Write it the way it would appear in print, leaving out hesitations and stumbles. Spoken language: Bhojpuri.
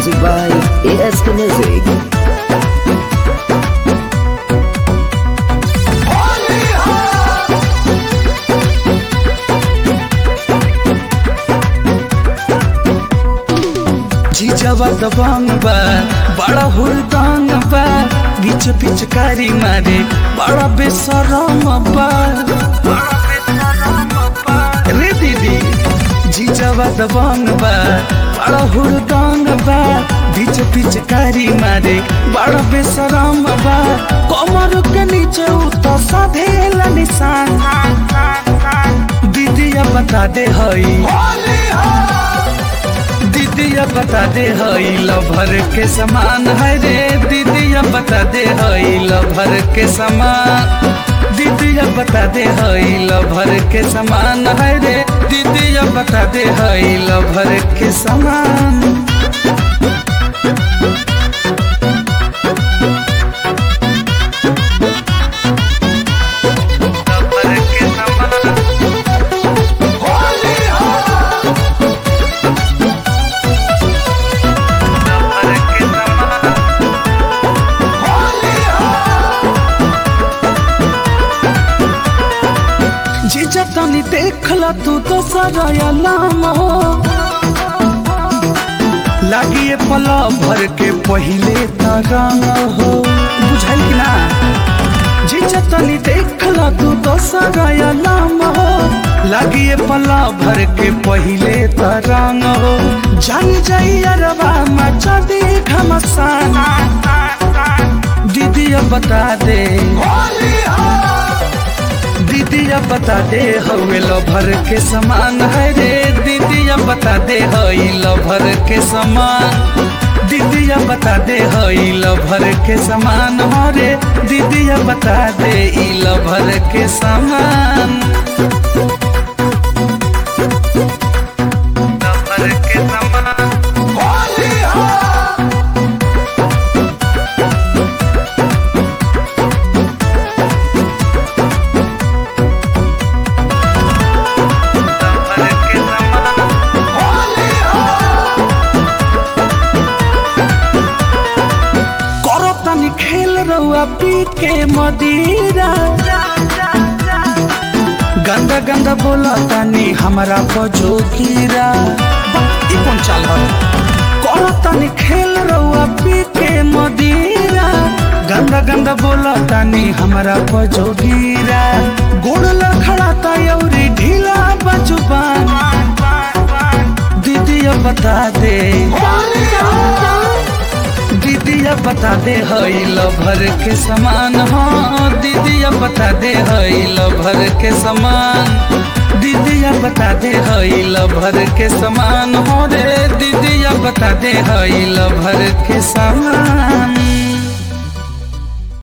Music by ASK Music. जीजवा दबंग बा बड़ा हुरदंग बा बीच पिचकारी मारे बड़ा बेसरम बा रे दीदी जीजवा दबंग बा बड़ा हुरदंग बा बीच पिचकारी मारे बड़ा बेसरम बा कमर के नीचे उतर साधेला निशान दीदी बता दे हई दीदिया बता दे हई लभर के समान है रे दीदिया बता दे हई लभर के समान दीदिया बता दे हई लभर के समान है रे दीदिया बता दे हई लभर के समान जीजा तनी देखला तू तो सराया नाम हो लागिए पला भर के पहिले तरंग हो बुझाई कि ना जीजा तनी देखला तू तो सराया नाम हो लागिए पला भर के पहिले तरंग हो जान जाई अरवा मचा दे घमसान दीदी बता दे दीदिया बता दे हवे लभर के समान है रे दीदिया बता दे हई लभर के समान दीदिया बता दे हई लभर के समान हो रे दीदिया बता दे ई लभर के समान लभर के समान खेल रहुआ पी के मदीरा गंदा गंदा बोला तानी हमारा बजोगीरा ई कौन चाल है कौन तानी खेल रहुआ पी के मदीरा गंदा गंदा बोला तानी हमारा बजोगीरा गोड़ लखड़ा तयौरी ढीला बजुबान दीदी बता दे दीदिया बता दे हई लभर के समान हो दीदिया बता दे हई लभर के समान दीदिया बता दे हई लभर के समान हो रे दीदिया बता दे हई लभर के समान।